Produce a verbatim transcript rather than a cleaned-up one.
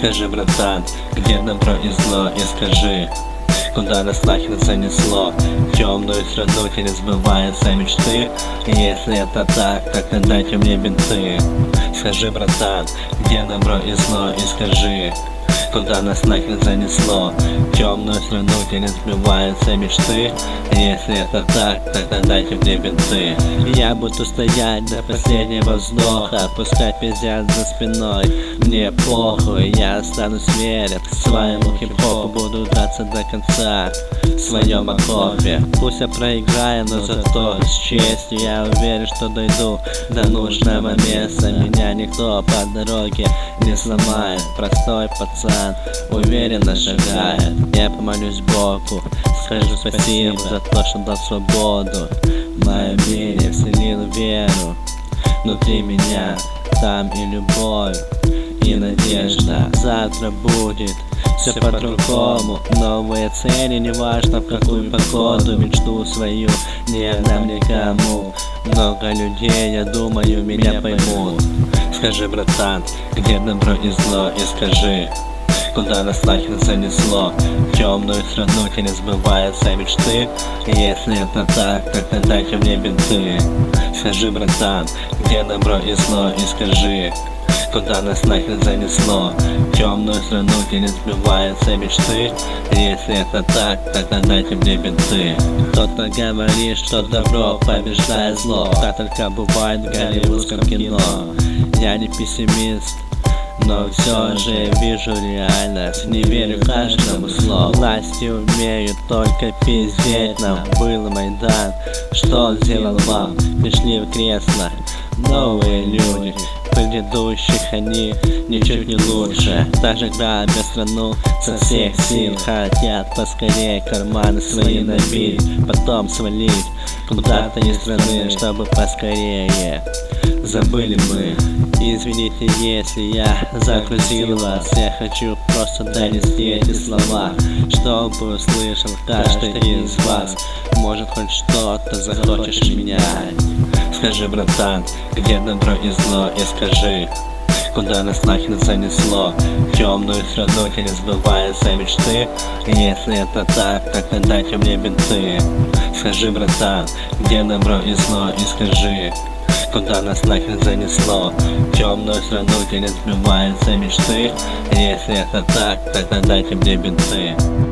Скажи, братан, где добро и зло, и скажи, куда нас нахер занесло? В темную страну, где не сбываются мечты. И если это так, так отдайте мне бинты. Скажи, братан, где добро и зло, и скажи, куда нас нахер занесло? В темную страну, где не сбиваются мечты. И если это так, тогда дайте мне бинты. Я буду стоять до последнего вздоха, пускай пиздят за спиной, мне похуй. Я останусь верен к своему хип-хопу, буду драться до конца в своем окопе. Пусть я проиграю, но зато с честью я уверен, что дойду до нужного места. Меня никто по дороге не сломает. Простой пацан уверенно шагает. Я помолюсь Богу, скажу спасибо за то, что дал свободу. В моем мире вселил веру внутри меня. Там и любовь, и надежда. Завтра будет все по-другому. Новые цели, неважно в какую погоду. Мечту свою не отдам никому. Много людей, я думаю, меня поймут. Скажи, братан, где добро и зло, и скажи, куда нас нахер занесло? В темную страну, где не сбываются мечты. И если это так, тогда дайте мне бинты. Скажи, братан, где добро и зло, и скажи, куда нас нахер занесло? В темную страну, где не сбиваются мечты. И если это так, тогда дайте мне бинты. Кто-то говорит, что добро побеждает зло. Так только бывает в голливудском кино. Я не пессимист, но все же вижу реальность. Не верю каждому слову. Власти умеют только пиздеть нам. Был Майдан, что сделал вам? Пришли в кресло новые люди. Предыдущих они ничуть не лучше. Даже грабят страну со всех сил. Хотят поскорее карманы свои набить, потом свалить куда-то из страны, чтобы поскорее забыли мы. Извините, если я загрузил вас. Я хочу просто донести эти слова, чтобы услышал каждый из вас. Может, хоть что-то захочешь менять. Скажи, братан, где добро и зло, и скажи, куда нас нахер занесло? В темную страну, где не сбываются мечты. И если это так, тогда дайте мне бинты. Скажи, братан, где добро и зло, и скажи, куда нас нахер занесло? В темную страну, где не сбиваются мечты. И если это так, тогда дайте мне бинты.